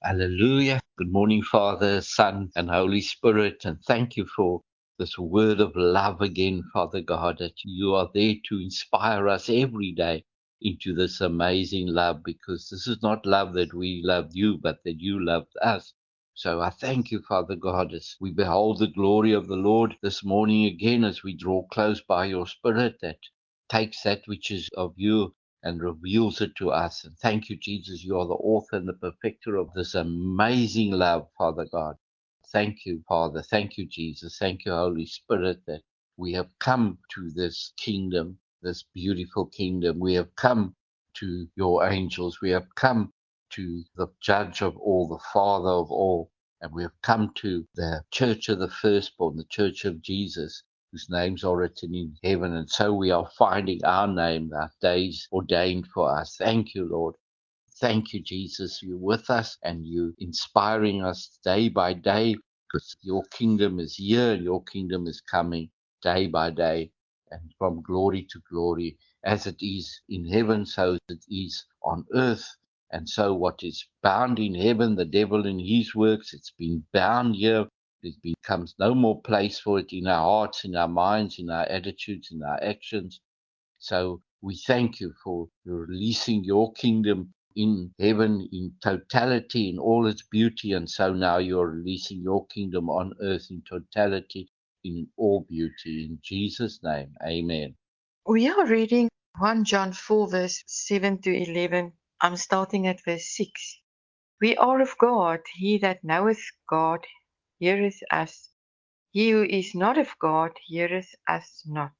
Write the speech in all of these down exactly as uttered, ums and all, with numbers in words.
Hallelujah. Good morning, Father, Son, and Holy Spirit. And thank you for this word of love again, Father God, that you are there to inspire us every day into this amazing love, because this is not love that we loved you, but that you loved us. So I thank you, Father God, as we behold the glory of the Lord this morning again, as we draw close by your Spirit that takes that which is of you and reveals it to us. And thank you, Jesus. You are the author and the perfecter of this amazing love, Father God. Thank you, Father. Thank you, Jesus. Thank you, Holy Spirit, that we have come to this kingdom, this beautiful kingdom. We have come to your angels. We have come to the judge of all, the Father of all. And we have come to the church of the firstborn, the church of Jesus, whose names are written in heaven. And so we are finding our name, our days ordained for us. Thank you, Lord. Thank you, Jesus. You're with us and you inspiring us day by day, because your kingdom is here and your kingdom is coming day by day and from glory to glory. As it is in heaven, so it is on earth. And so what is bound in heaven, the devil in his works, it's been bound here. There becomes no more place for it in our hearts, in our minds, in our attitudes, in our actions. So we thank you for releasing your kingdom in heaven in totality, in all its beauty. And so now you're releasing your kingdom on earth in totality, in all beauty. In Jesus' name, amen. We are reading First John four, verse seven to eleven. I'm starting at verse six. We are of God. He that knoweth God heareth us. He who is not of God heareth us not.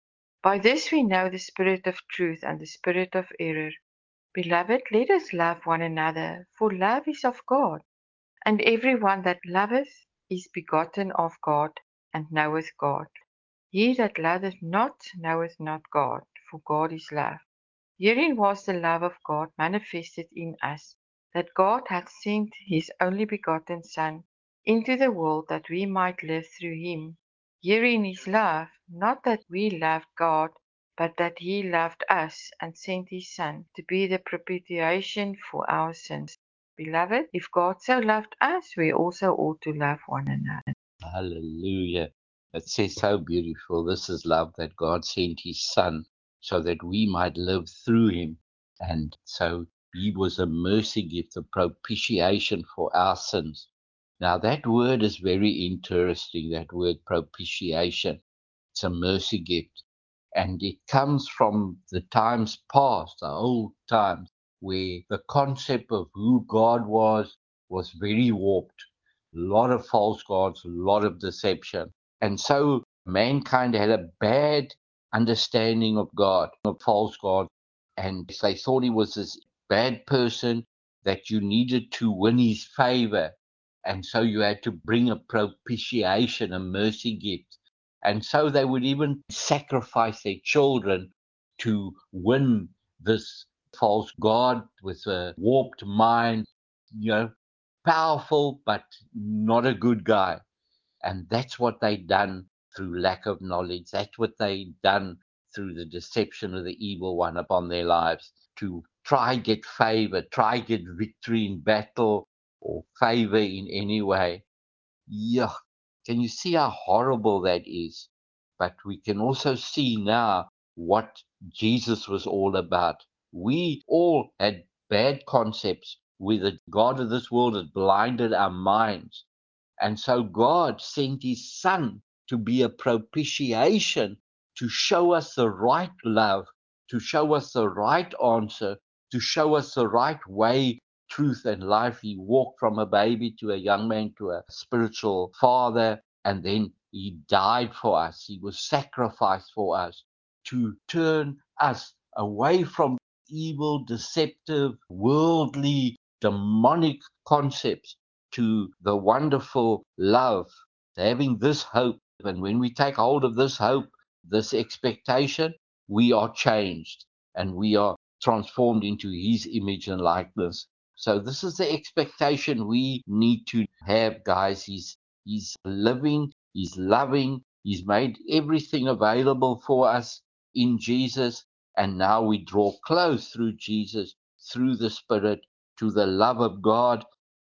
By this we know the spirit of truth and the spirit of error. Beloved, let us love one another, for love is of God. And every one that loveth is begotten of God, and knoweth God. He that loveth not knoweth not God, for God is love. Herein was the love of God manifested in us, that God hath sent his only begotten Son into the world that we might live through him. Herein is love, not that we loved God, but that he loved us and sent his Son to be the propitiation for our sins. Beloved, if God so loved us, we also ought to love one another. Hallelujah. It says so beautiful. This is love, that God sent his Son so that we might live through him. And so he was a mercy gift, a propitiation for our sins. Now, that word is very interesting, that word propitiation. It's a mercy gift. And it comes from the times past, the old times, where the concept of who God was was very warped. A lot of false gods, a lot of deception. And so mankind had a bad understanding of God, of false God. And they thought he was this bad person that you needed to win his favor. And so you had to bring a propitiation, a mercy gift. And so they would even sacrifice their children to win this false god with a warped mind, you know, powerful, but not a good guy. And that's what they done through lack of knowledge. That's what they done through the deception of the evil one upon their lives, to try get favor, try get victory in battle or favor in any way. Yeah, can you see how horrible that is? But we can also see now what Jesus was all about. We all had bad concepts where the God of this world had blinded our minds. And so God sent his Son to be a propitiation, to show us the right love, to show us the right answer, to show us the right way, truth, and life. He walked from a baby to a young man to a spiritual father, and then he died for us. He was sacrificed for us to turn us away from evil, deceptive, worldly, demonic concepts to the wonderful love, having this hope. And when we take hold of this hope, this expectation, we are changed and we are transformed into his image and likeness. So this is the expectation we need to have, guys. He's he's living, he's loving, he's made everything available for us in Jesus. And now we draw close through Jesus, through the Spirit, to the love of God.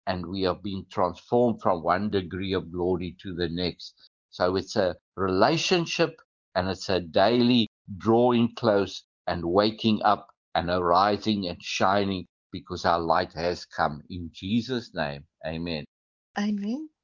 and we are being transformed from one degree of glory to the next. So it's a relationship, and it's a daily drawing close and waking up and arising and shining because our light has come. In Jesus' name, amen. Amen.